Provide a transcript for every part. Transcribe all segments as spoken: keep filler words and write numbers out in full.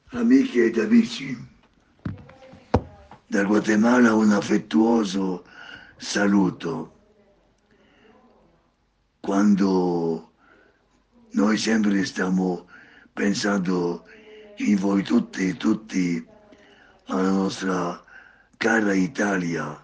Amiche ed amici, da Guatemala un affettuoso saluto. Quando noi sempre stiamo pensando in voi tutti, tutti, alla nostra cara Italia,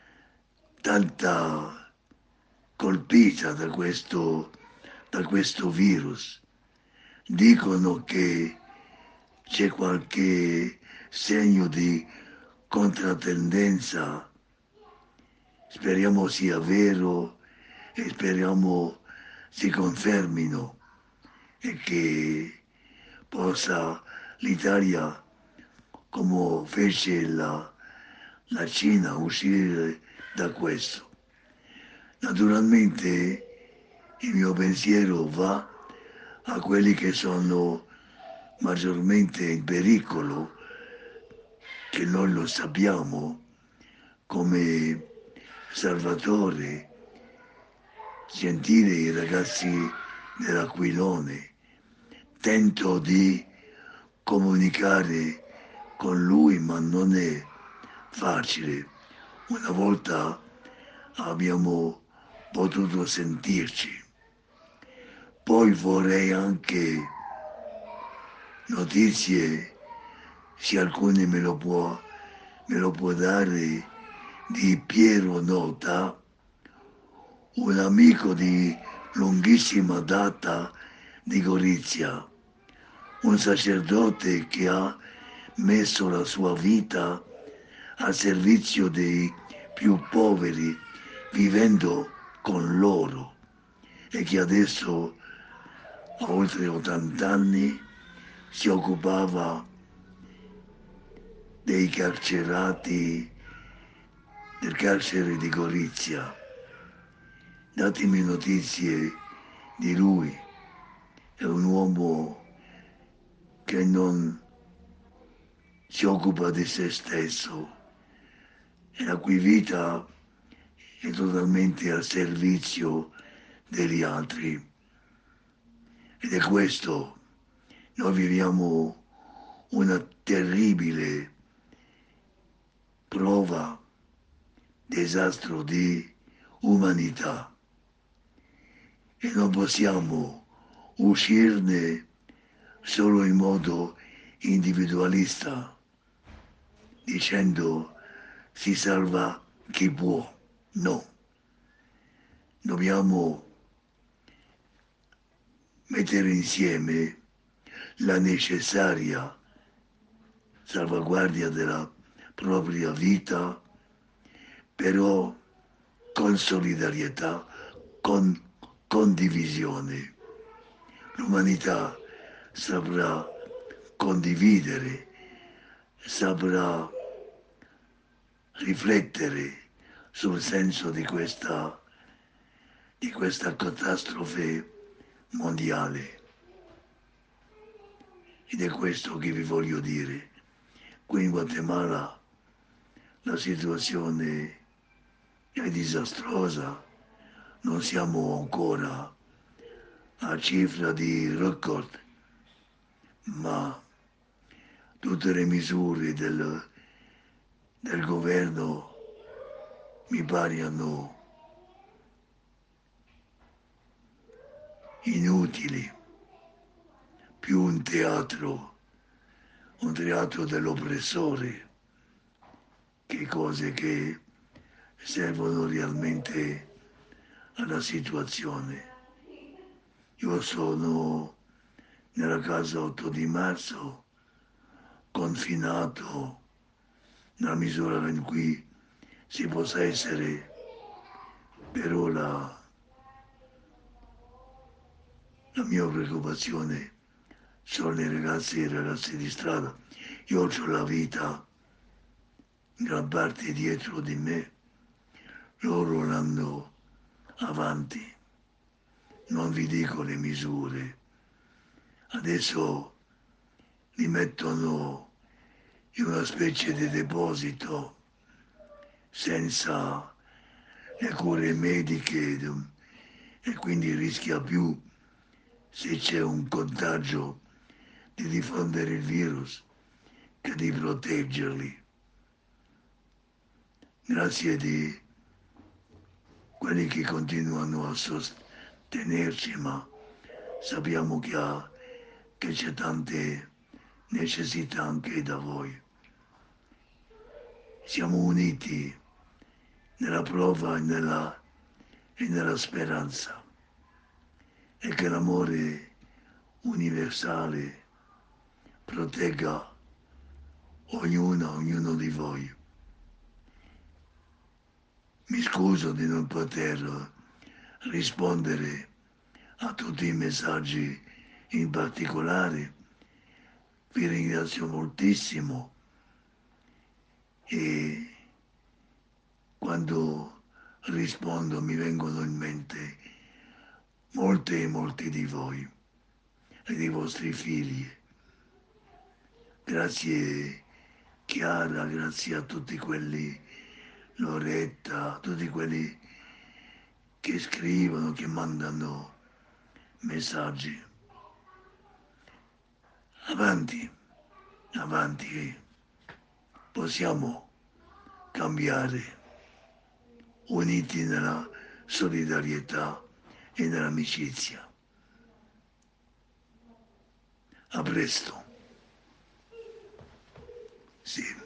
tanta colpita da questo, da questo virus. Dicono che c'è qualche segno di contrattendenza, speriamo sia vero e speriamo si confermino e che possa l'Italia, come fece la, la Cina, uscire da questo. Naturalmente il mio pensiero va a quelli che sono maggiormente in pericolo, che noi lo sappiamo, come Salvatore, Gentile, i ragazzi dell'Aquilone. Tento di comunicare con lui, ma non è facile. Una volta abbiamo potuto sentirci. Poi vorrei anche notizie, se alcune me lo può, me lo può dare, di Piero Nota, un amico di lunghissima data di Gorizia, un sacerdote che ha messo la sua vita al servizio dei più poveri, vivendo con loro, e che adesso, a oltre ottanta anni, si occupava dei carcerati del carcere di Gorizia. Datemi notizie di lui. È un uomo che non si occupa di se stesso e la cui vita è totalmente al servizio degli altri. Ed è questo, noi viviamo una terribile prova, disastro di umanità e non possiamo uscirne solo in modo individualista, dicendo si salva chi può. No, dobbiamo mettere insieme la necessaria salvaguardia della propria vita, però con solidarietà, con condivisione. L'umanità saprà condividere, saprà riflettere sul senso di questa, di questa catastrofe mondiale. Ed è questo che vi voglio dire. Qui in Guatemala la situazione è disastrosa, non siamo ancora a cifra di record, ma tutte le misure del, del governo mi paiono inutili, più un teatro, un teatro dell'oppressore, che cose che servono realmente alla situazione. Io sono nella casa otto di marzo, confinato nella misura in cui si possa essere, però la, la mia preoccupazione sono i ragazzi e i ragazzi di strada. Io ho la vita in gran parte dietro di me, loro l'hanno avanti. Non vi dico le misure. Adesso li mettono in una specie di deposito senza le cure mediche e quindi rischia più, se c'è un contagio, di diffondere il virus che di proteggerli. Grazie di quelli che continuano a sostenerci, ma sappiamo che, ha, che c'è tante necessità anche da voi. Siamo uniti nella prova e nella, e nella speranza e che l'amore universale protegga ognuna, ognuno di voi. Mi scuso di non poter rispondere a tutti i messaggi in particolare, vi ringrazio moltissimo e quando rispondo mi vengono in mente molte e molti di voi e dei vostri figli. Grazie Chiara, grazie a tutti quelli, Loretta, a tutti quelli che scrivono, che mandano messaggi. Avanti, avanti, possiamo cambiare, uniti nella solidarietà e nell'amicizia. A presto. Sì.